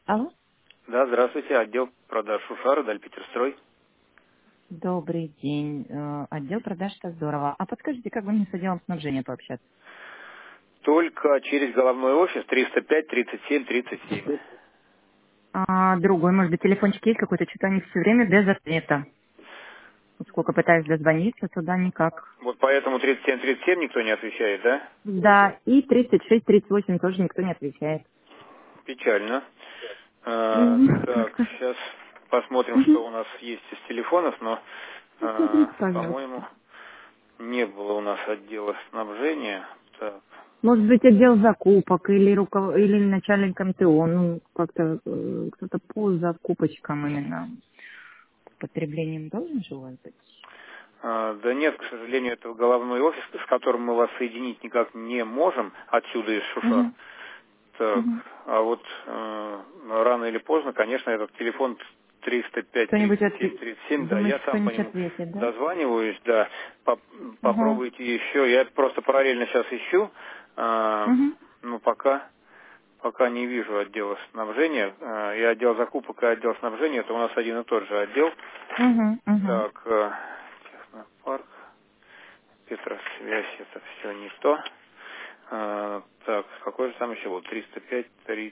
Алло, Да, здравствуйте, отдел продаж Шушара, Дальпетерстрой. добрый день. Отдел продаж, это здорово. А подскажите, как бы мне с отделом снабжения пообщаться? Только через головной офис 305 37 37. А другой, может быть, телефончик есть какой-то, что-то они все время без ответа. Вот сколько пытаюсь дозвониться, туда никак. Вот поэтому 37 никто не отвечает, да? Да, и 36-38 тоже никто не отвечает. Печально. Так, Как-то. сейчас посмотрим, Мгм. что у нас есть из телефонов, но, по-моему, Пожалуйста. не было у нас отдела снабжения. Так, Может быть, отдел закупок или или начальник МТО, ну, как-то кто-то по закупочкам именно. Потреблением должен же у вас быть? да нет, к сожалению, это головной офис, с которым мы вас соединить никак не можем, отсюда из Шушар. Мгм. Так, Мгм. а вот рано или поздно, конечно, этот телефон 305 Кто-нибудь 37 37, да, думаете, я сам по кто-нибудь нему ответит, да? дозваниваюсь, да, Ага. попробуйте еще, я просто параллельно сейчас ищу, Угу. ну, пока не вижу отдела снабжения, и отдел закупок, и отдел снабжения, это у нас один и тот же отдел. Угу. Угу. Так, технопарк, Петросвязь, это все не то. Так, какой же там еще был? 305,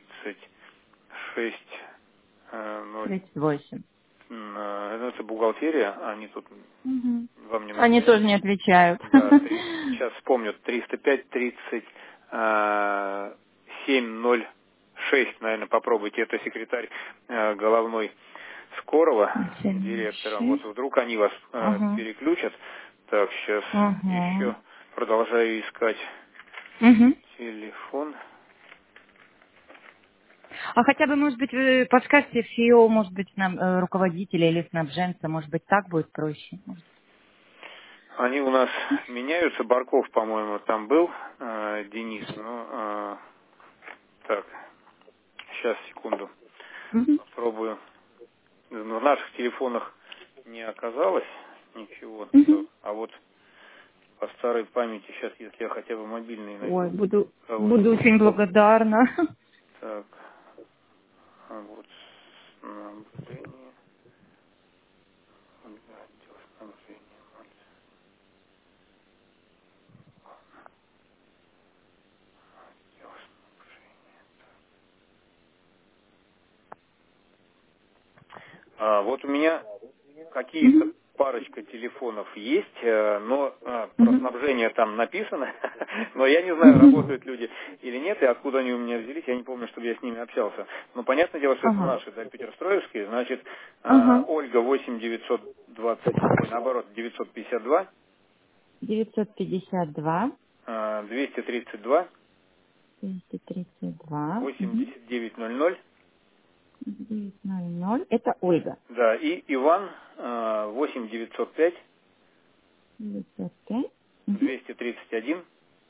36, 0. 38. Ну, это бухгалтерия, они тут Угу. вам не Они нужны. тоже не отвечают. Да, сейчас вспомню, 305, 3706, наверное, попробуйте. Это секретарь головной Скорого, директора. Вот 706. вдруг они вас Ага. переключат. Так, сейчас Ага. еще продолжаю искать Угу. телефон. А хотя бы, может быть, вы подскажете ФИО, может быть, нам руководителя или снабженца, может быть, так будет проще? Они у нас меняются. Барков, по-моему, там был, Денис. Ну, так, сейчас, секунду, Угу. попробую. В наших телефонах не оказалось ничего. Так, Угу. а вот по старой памяти, сейчас, если я хотя бы мобильный Ой, найду буду кого-нибудь. очень благодарна. Так, а вот снабжение. Отдел снабжения. Отдел снабжения. Вот у меня какие-то Угу. парочка телефонов есть, но про Угу. снабжение там написано, но я не знаю, Угу. работают люди или нет, и откуда они у меня взялись, я не помню, чтобы я с ними общался. Но понятное дело, что это Ага. наши, да, питерстроевские, значит, Ага. Ольга 8920, ой, наоборот, 952, 952, 232, 232, 8900, 900. Это Ольга. да, и Иван 8905, 905, 231,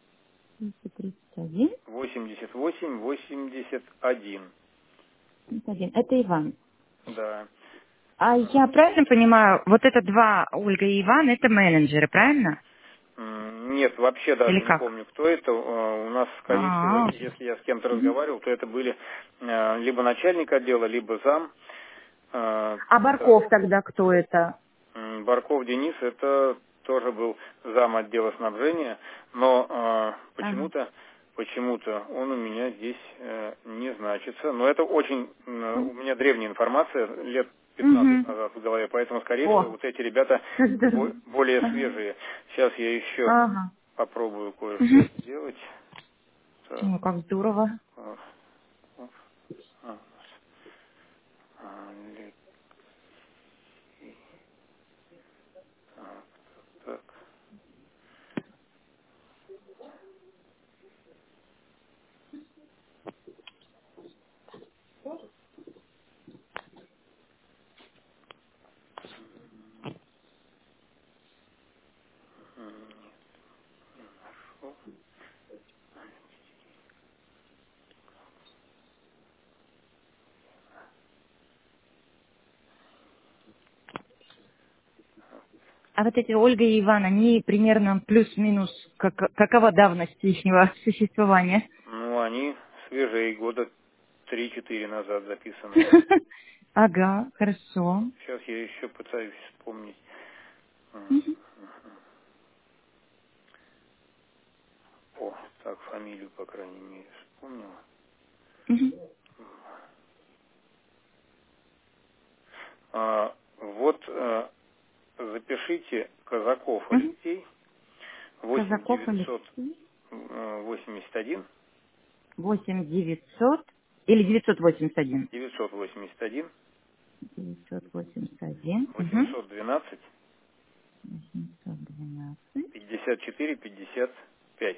231, 88, 81. 1. Это Иван. Да. А я правильно понимаю, вот это два, Ольга и Иван, это менеджеры, правильно? Нет, вообще Или даже не как? помню, кто это. У нас, скорее всего, А, если я с кем-то разговаривал, то это были либо начальник отдела, либо зам. а Так, Барков тогда кто это? Барков Денис, это тоже был зам отдела снабжения, но Ага. почему-то он у меня здесь не значится. Но это очень у меня древняя информация, лет 15 Угу. назад в голове, поэтому, скорее всего, О, вот эти ребята здорово. более Ага. свежие. Сейчас я еще Ага. попробую кое-что Мгм. сделать. Так, Ну, как здорово. оф, оф, Алексей, так, так, не нашел. А вот эти Ольга и Иван, они примерно плюс-минус, какова давность их существования? Ну, они свежие, года 3-4 назад записано. Ага, хорошо. Сейчас я еще пытаюсь вспомнить. О, так, фамилию, по крайней мере, вспомнил. Вот запишите Казаков Алексей, Казаков 8981. 8900 или 981? 981. 981. 812. 812. 54 55.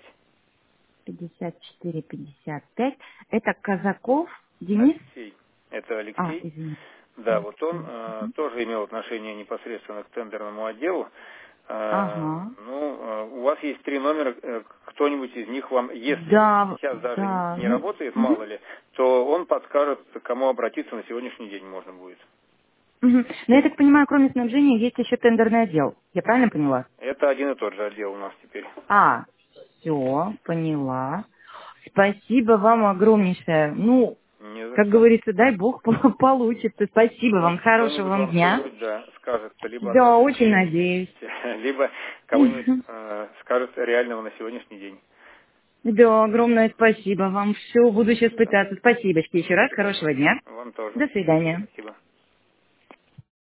54 55. Это Казаков Денис? Алексей. Это Алексей. Извините. Да, вот он тоже имел отношение непосредственно к тендерному отделу. Ага. У вас есть 3 номера, кто-нибудь из них вам, если сейчас даже не работает, мало ли, то он подскажет, к кому обратиться на сегодняшний день можно будет. Но я так понимаю, кроме снабжения есть еще тендерный отдел. Я правильно поняла? Это один и тот же отдел у нас теперь. Все, поняла. Спасибо вам огромнейшее. Как что. говорится, дай бог получится. Спасибо вам, хорошего Кто-нибудь вам дня. что-нибудь, скажет, либо Да, очень надеюсь. либо кого-нибудь скажет реального на сегодняшний день. Да, огромное спасибо вам. Все, буду сейчас пытаться. Спасибо еще раз. Хорошего дня. Вам тоже. До свидания. Спасибо.